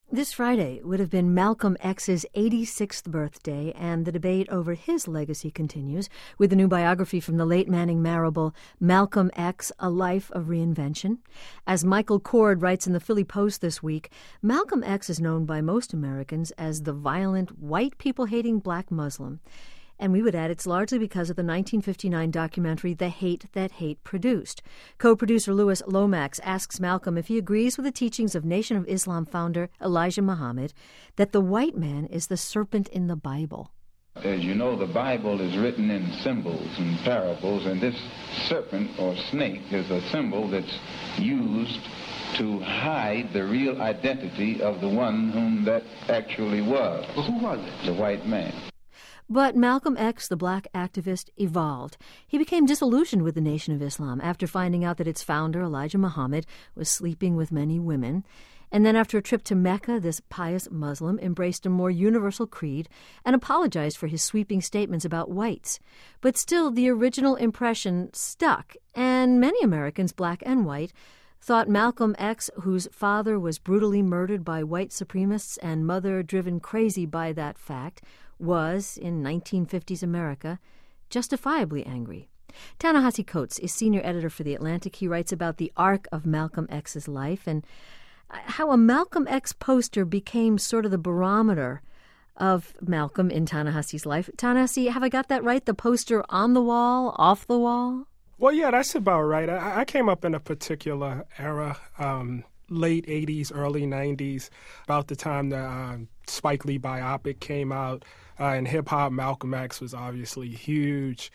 This Friday would have been Malcolm X's 86th birthday, and the debate over his legacy continues with the new biography from the late Manning Marable, Malcolm X, A Life of Reinvention. As Michael Cord writes in the Philly Post this week, Malcolm X is known by most Americans as the violent, white people-hating black Muslim. And we would add it's largely because of the 1959 documentary The Hate That Hate produced. Co-producer Louis Lomax asks Malcolm if he agrees with the teachings of Nation of Islam founder Elijah Muhammad that the white man is the serpent in the Bible. As you know, the Bible is written in symbols and parables, and this serpent or snake is a symbol that's used to hide the real identity of the one whom that actually was. Well, who was it? The white man. But Malcolm X, the black activist, evolved. He became disillusioned with the Nation of Islam after finding out that its founder, Elijah Muhammad, was sleeping with many women. And then after a trip to Mecca, this pious Muslim embraced a more universal creed and apologized for his sweeping statements about whites. But still, the original impression stuck, and many Americans, black and white, thought Malcolm X, whose father was brutally murdered by white supremacists and mother driven crazy by that fact, was, in 1950s America, justifiably angry. Ta-Nehisi Coates is senior editor for The Atlantic. He writes about the arc of Malcolm X's life and how a Malcolm X poster became sort of the barometer of Malcolm in Ta-Nehisi's life. Ta-Nehisi, have I got that right? The poster on the wall, off the wall? Well, yeah, that's about right. I came up in a particular era, late 80s, early 90s, about the time the Spike Lee biopic came out. In hip-hop, Malcolm X was obviously huge.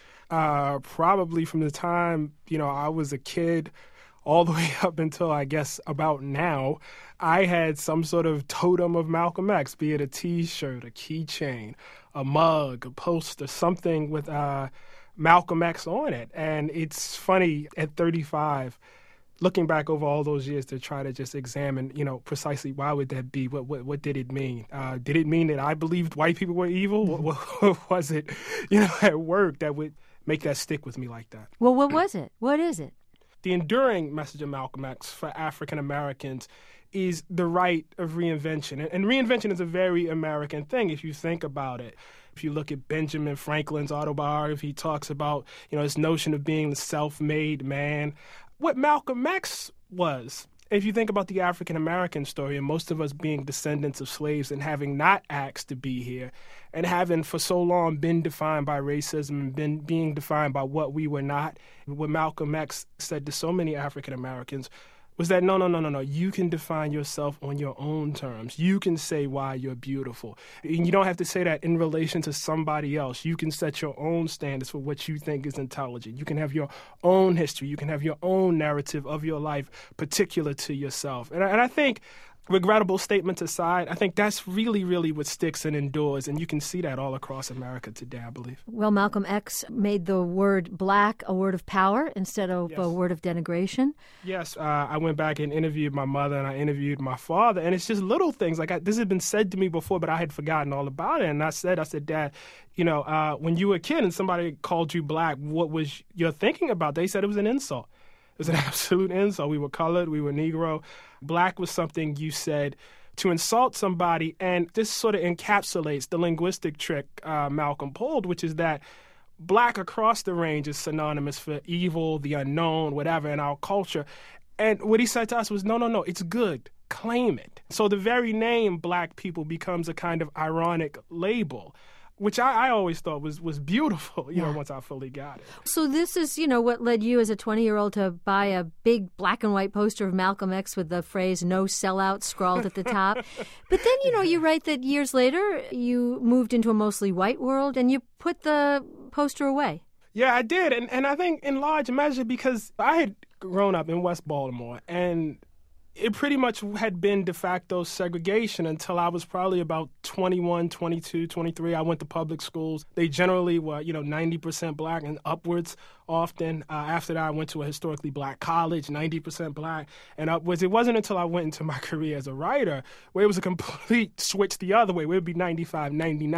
Probably from the time, I was a kid all the way up until, I guess, about now, I had some sort of totem of Malcolm X, be it a T-shirt, a keychain, a mug, a poster, something with Malcolm X on it. And it's funny, at 35, looking back over all those years to try to just examine, precisely why would that be? What did it mean? Did it mean that I believed white people were evil? What was it, at work that would make that stick with me like that? Well, what was it? What is it? The enduring message of Malcolm X for African Americans is the right of reinvention. And reinvention is a very American thing if you think about it. If you look at Benjamin Franklin's autobiography, he talks about, this notion of being the self-made man. What Malcolm X was, if you think about the African-American story, and most of us being descendants of slaves and having not asked to be here, and having for so long been defined by racism and being defined by what we were not, what Malcolm X said to so many African-Americans was that, no, you can define yourself on your own terms. You can say why you're beautiful. And you don't have to say that in relation to somebody else. You can set your own standards for what you think is intelligent. You can have your own history. You can have your own narrative of your life particular to yourself. And I think, regrettable statements aside, I think that's really, really what sticks and endures, and you can see that all across America today, I believe. Well, Malcolm X made the word black a word of power instead of a word of denigration. Yes, I went back and interviewed my mother and I interviewed my father, and it's just little things. Like this had been said to me before, but I had forgotten all about it, and I said, Dad, when you were a kid and somebody called you black, what was your thinking about? They said it was an insult. It was an absolute insult. We were colored. We were Negro. Black was something you said to insult somebody. And this sort of encapsulates the linguistic trick Malcolm pulled, which is that black across the range is synonymous for evil, the unknown, whatever in our culture. And what he said to us was, no, it's good. Claim it. So the very name black people becomes a kind of ironic label, which I always thought was beautiful, once I fully got it. So this is, what led you as a 20-year-old to buy a big black and white poster of Malcolm X with the phrase "no sellout" scrawled at the top. But then, you write that years later you moved into a mostly white world and you put the poster away. Yeah, I did. And I think in large measure because I had grown up in West Baltimore, and it pretty much had been de facto segregation until I was probably about 21, 22, 23. I went to public schools. They generally were, 90% black and upwards often. After that, I went to a historically black college, 90% black and upwards. It wasn't until I went into my career as a writer where it was a complete switch the other way, where it would be 95,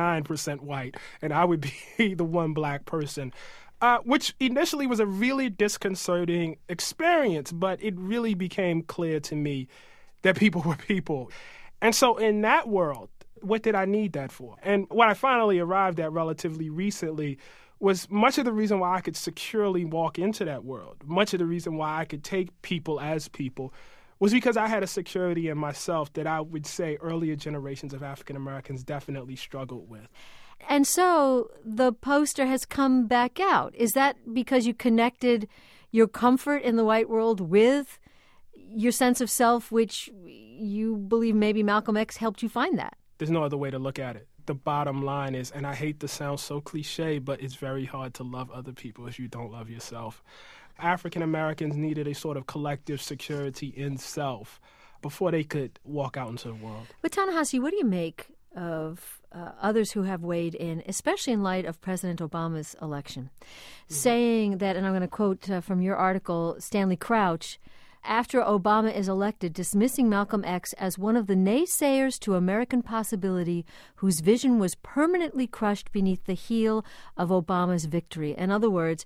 99% white, and I would be the one black person. Which initially was a really disconcerting experience, but it really became clear to me that people were people. And so in that world, what did I need that for? And what I finally arrived at relatively recently was much of the reason why I could securely walk into that world, much of the reason why I could take people as people, was because I had a security in myself that I would say earlier generations of African Americans definitely struggled with. And so the poster has come back out. Is that because you connected your comfort in the white world with your sense of self, which you believe maybe Malcolm X helped you find that? There's no other way to look at it. The bottom line is, and I hate to sound so cliche, but it's very hard to love other people if you don't love yourself. African Americans needed a sort of collective security in self before they could walk out into the world. But Ta-Nehisi, what do you make of others who have weighed in, especially in light of President Obama's election, saying that, and I'm going to quote from your article, Stanley Crouch, after Obama is elected, dismissing Malcolm X as one of the naysayers to American possibility whose vision was permanently crushed beneath the heel of Obama's victory. In other words,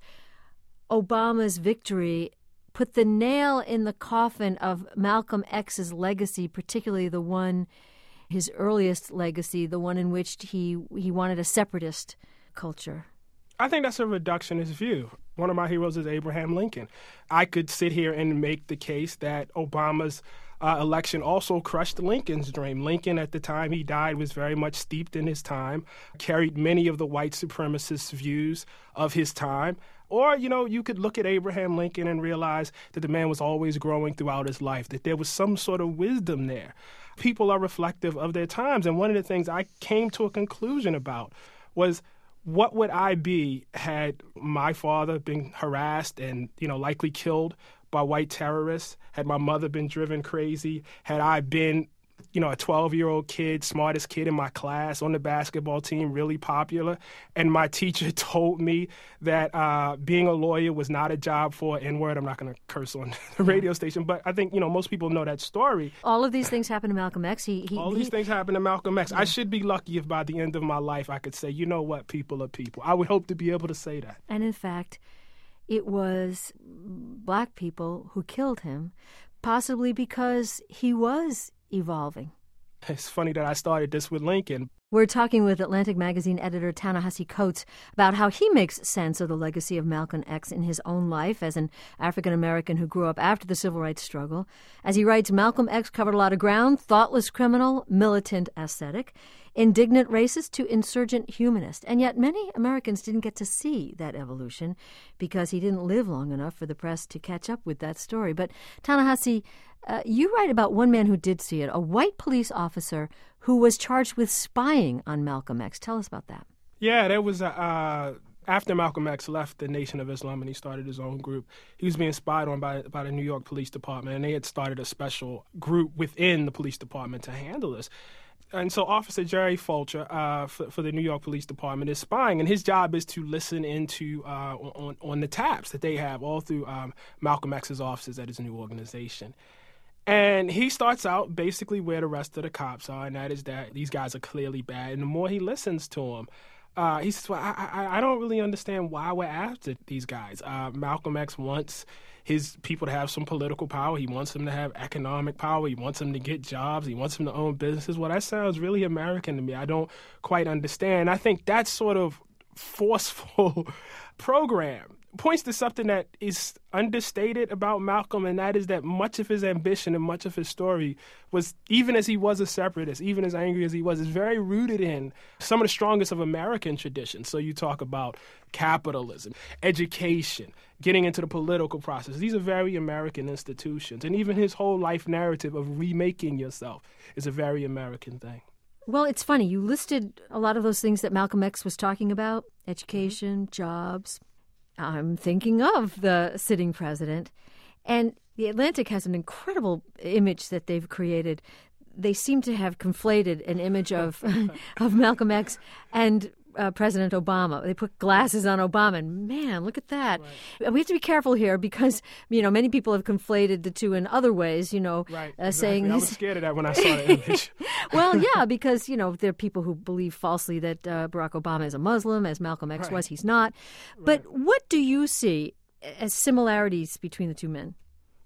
Obama's victory put the nail in the coffin of Malcolm X's legacy, particularly the one, his earliest legacy, the one in which he wanted a separatist culture. I think that's a reductionist view. One of my heroes is Abraham Lincoln. I could sit here and make the case that Obama's election also crushed Lincoln's dream. Lincoln, at the time he died, was very much steeped in his time, carried many of the white supremacist views of his time. Or, you could look at Abraham Lincoln and realize that the man was always growing throughout his life, that there was some sort of wisdom there. People are reflective of their times. And one of the things I came to a conclusion about was, what would I be had my father been harassed and, likely killed by white terrorists? Had my mother been driven crazy? Had I been, a 12-year-old kid, smartest kid in my class on the basketball team, really popular, and my teacher told me that being a lawyer was not a job for N-word? I'm not going to curse on the radio station, but I think, most people know that story. All of these things happened to Malcolm X. All these things happened to Malcolm X. Yeah. I should be lucky if by the end of my life I could say, you know what, people are people. I would hope to be able to say that. And in fact, it was black people who killed him, possibly because he was evolving. It's funny that I started this with Lincoln. We're talking with Atlantic Magazine editor Ta-Nehisi Coates about how he makes sense of the legacy of Malcolm X in his own life as an African-American who grew up after the civil rights struggle. As he writes, Malcolm X covered a lot of ground: thoughtless criminal, militant ascetic, indignant racist to insurgent humanist. And yet many Americans didn't get to see that evolution because he didn't live long enough for the press to catch up with that story. But Ta-Nehisi, you write about one man who did see it, a white police officer who was charged with spying on Malcolm X. Tell us about that. Yeah, there was after Malcolm X left the Nation of Islam and he started his own group, he was being spied on by the New York Police Department, and they had started a special group within the police department to handle this. And so Officer Jerry Fulcher for the New York Police Department is spying, and his job is to listen into on the taps that they have all through Malcolm X's offices at his new organization. And he starts out basically where the rest of the cops are, and that is that these guys are clearly bad. And the more he listens to them, he says, well, I don't really understand why we're after these guys. Malcolm X wants his people to have some political power. He wants them to have economic power. He wants them to get jobs. He wants them to own businesses. Well, that sounds really American to me. I don't quite understand. I think that sort of forceful program points to something that is understated about Malcolm, and that is that much of his ambition and much of his story was, even as he was a separatist, even as angry as he was, is very rooted in some of the strongest of American traditions. So you talk about capitalism, education, getting into the political process. These are very American institutions. And even his whole life narrative of remaking yourself is a very American thing. Well, it's funny. You listed a lot of those things that Malcolm X was talking about: education, jobs. I'm thinking of the sitting president. And The Atlantic has an incredible image that they've created. They seem to have conflated an image of of Malcolm X and President Obama. They put glasses on Obama, and man, look at that. Right. We have to be careful here because, many people have conflated the two in other ways, Right. Exactly. saying... I was scared of that when I saw the image. Well, yeah, because, there are people who believe falsely that Barack Obama is a Muslim, as Malcolm X was. He's not. But what do you see as similarities between the two men?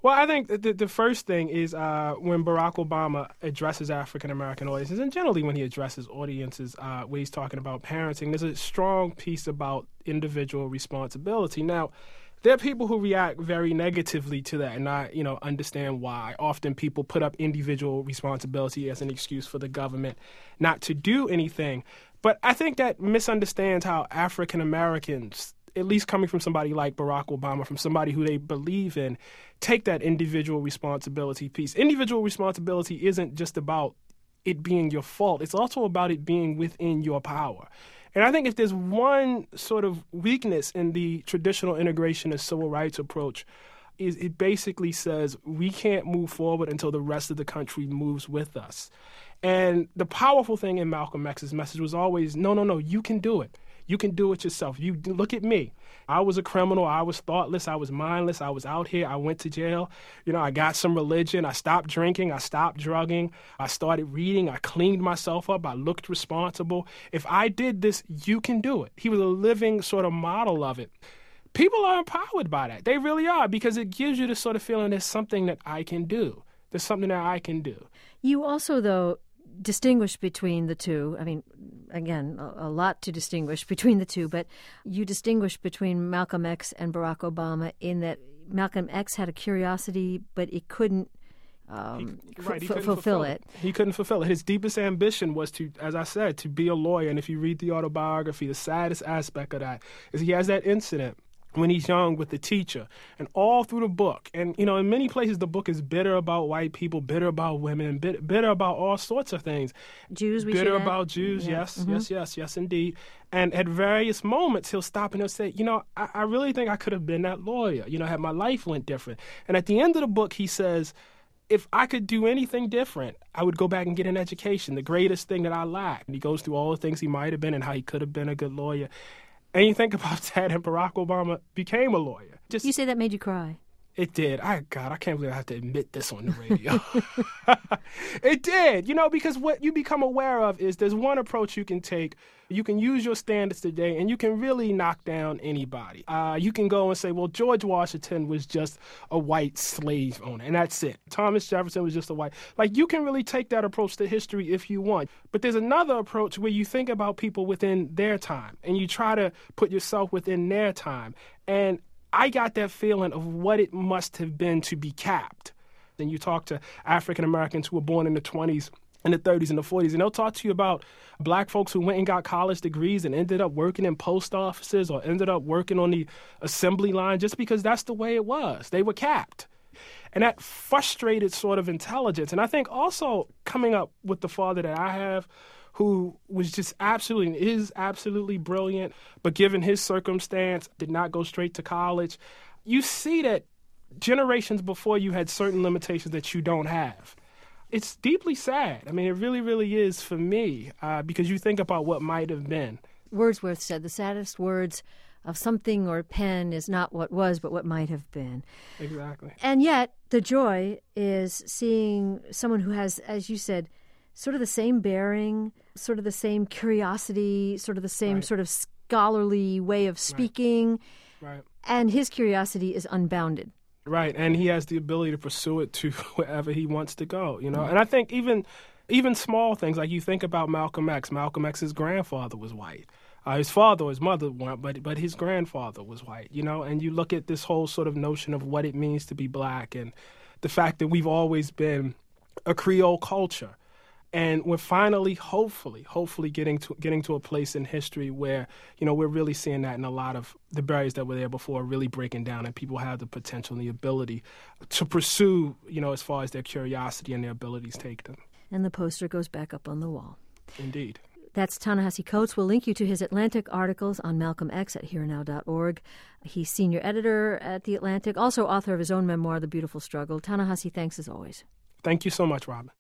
Well, I think the first thing is when Barack Obama addresses African-American audiences, and generally when he addresses audiences where he's talking about parenting, there's a strong piece about individual responsibility. Now, there are people who react very negatively to that and not, understand why. Often people put up individual responsibility as an excuse for the government not to do anything. But I think that misunderstands how African Americans, at least coming from somebody like Barack Obama, from somebody who they believe in, take that individual responsibility piece. Individual responsibility isn't just about it being your fault. It's also about it being within your power. And I think if there's one sort of weakness in the traditional integrationist civil rights approach, is it basically says we can't move forward until the rest of the country moves with us. And the powerful thing in Malcolm X's message was always, no, you can do it. You can do it yourself. You look at me. I was a criminal. I was thoughtless. I was mindless. I was out here. I went to jail. I got some religion. I stopped drinking. I stopped drugging. I started reading. I cleaned myself up. I looked responsible. If I did this, you can do it. He was a living sort of model of it. People are empowered by that. They really are, because it gives you the sort of feeling there's something that I can do. There's something that I can do. You also, though, distinguish between the two. I mean, again, a lot to distinguish between the two, but you distinguish between Malcolm X and Barack Obama in that Malcolm X had a curiosity, but it couldn't fulfill it. He couldn't fulfill it. His deepest ambition was to, as I said, to be a lawyer. And if you read the autobiography, the saddest aspect of that is he has that incident when he's young with the teacher, and all through the book. And, in many places the book is bitter about white people, bitter about women, bitter about all sorts of things. Jews, bitter about Jews, yes, yes, indeed. And at various moments he'll stop and he'll say, I really think I could have been that lawyer, had my life went different. And at the end of the book he says, if I could do anything different, I would go back and get an education, the greatest thing that I lacked. And he goes through all the things he might have been and how he could have been a good lawyer. And you think about that, and Barack Obama became a lawyer. You say that made you cry. It did. I can't believe I have to admit this on the radio. It did, because what you become aware of is there's one approach you can take. You can use your standards today, and you can really knock down anybody. You can go and say, well, George Washington was just a white slave owner, and that's it. Thomas Jefferson was just a white. You can really take that approach to history if you want. But there's another approach where you think about people within their time, and you try to put yourself within their time. And I got that feeling of what it must have been to be capped. Then you talk to African Americans who were born in the 20s and the 30s and the 40s, and they'll talk to you about black folks who went and got college degrees and ended up working in post offices or ended up working on the assembly line just because that's the way it was. They were capped. And that frustrated sort of intelligence. And I think also coming up with the father that I have, who was just absolutely brilliant, but given his circumstance, did not go straight to college. You see that generations before you had certain limitations that you don't have. It's deeply sad. I mean, it really, really is for me, because you think about what might have been. Wordsworth said, the saddest words of something or pen is not what was, but what might have been. Exactly. And yet, the joy is seeing someone who has, as you said, sort of the same bearing, sort of the same curiosity, sort of the same sort of scholarly way of speaking. Right. And his curiosity is unbounded. Right, and he has the ability to pursue it to wherever he wants to go, And I think even small things, like you think about Malcolm X. Malcolm X's grandfather was white. His father or his mother weren't, but his grandfather was white, And you look at this whole sort of notion of what it means to be black and the fact that we've always been a Creole culture. And we're finally, hopefully getting to a place in history where, we're really seeing that, and a lot of the barriers that were there before are really breaking down, and people have the potential and the ability to pursue, as far as their curiosity and their abilities take them. And the poster goes back up on the wall. Indeed. That's Ta-Nehisi Coates. We'll link you to his Atlantic articles on Malcolm X at herenow.org. He's senior editor at The Atlantic, also author of his own memoir, The Beautiful Struggle. Ta-Nehisi, thanks as always. Thank you so much, Robin.